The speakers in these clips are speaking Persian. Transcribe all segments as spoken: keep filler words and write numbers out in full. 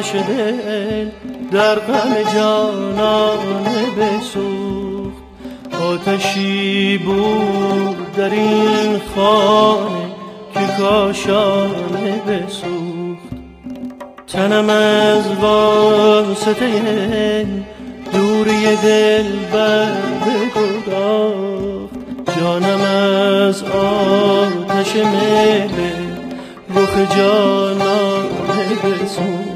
آتش دل در غم جانانه بسوخت. آتشی بود در این خانه که کاشانه بسوخت. تنم از واسطه دوری دل بر بگداخت. جانم از آتش میل رخ جانانه بسوخت.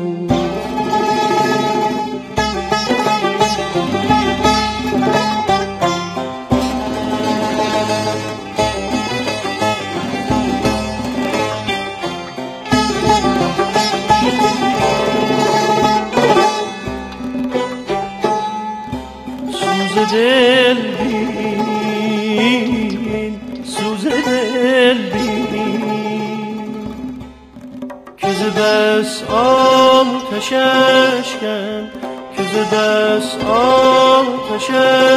دل بین سوز دل بین که ز بس آتش اشکم که ز بس آتش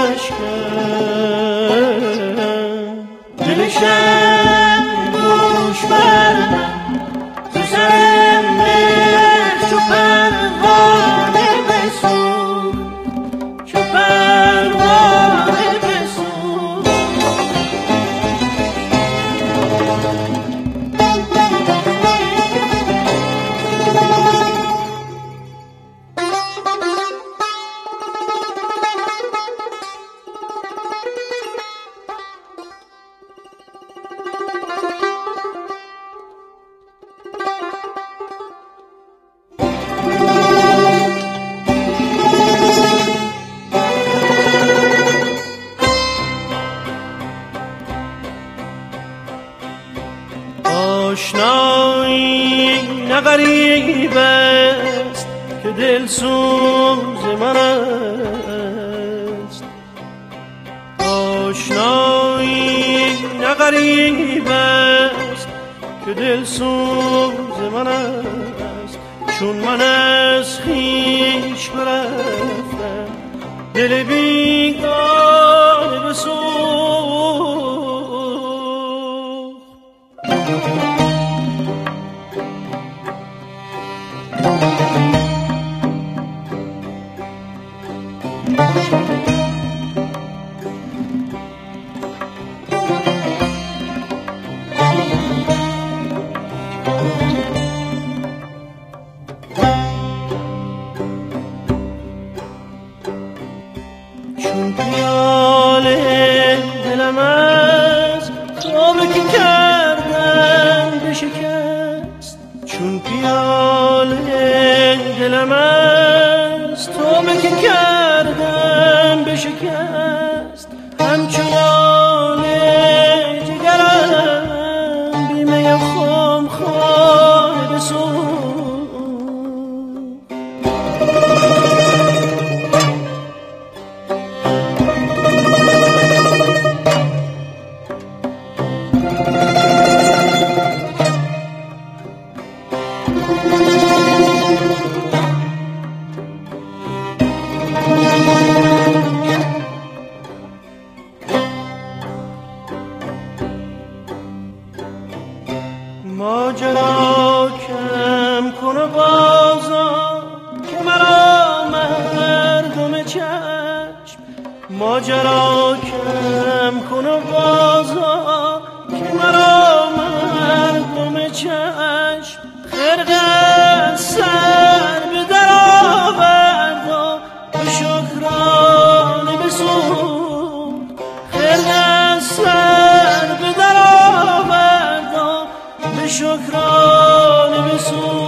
اشکم دلشم دوش بر من ز سر مهر چو پروانه بسوخت. چو پروانه بسوخت. آشنایی نه غریب است که دل سوز من است. آشنایی نه غریب است که دل سوز من است. چون من از خویش برفتم دل بیگانه بسوخت. چون پیاله دلم از خوابی که کردم بشکست. چون پیاله دلم از توبه که کردم بشکست. همچنان جگرم بیمه خم خانه بسوخت. ماجرا کم کن و بازا که مرا مردم چشم. ماجرا کم کن و بازا که مرا مردم چشم. خرقه سر به در آورد و به شکرانه بسوخت. خرقه سر به در آورد و به شکرانه بسوخت.